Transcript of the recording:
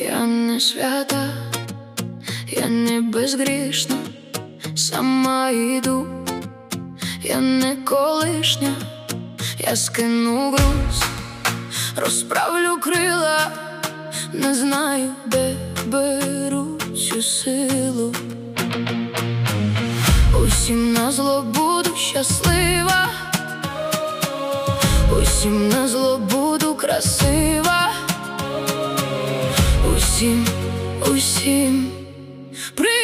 Я не свята, я не безгрішна, сама йду, я не колишня, я скину груз, розправлю крила, не знаю, де беру цю силу. Усім назло буду щаслива, усім назло буду красива, усім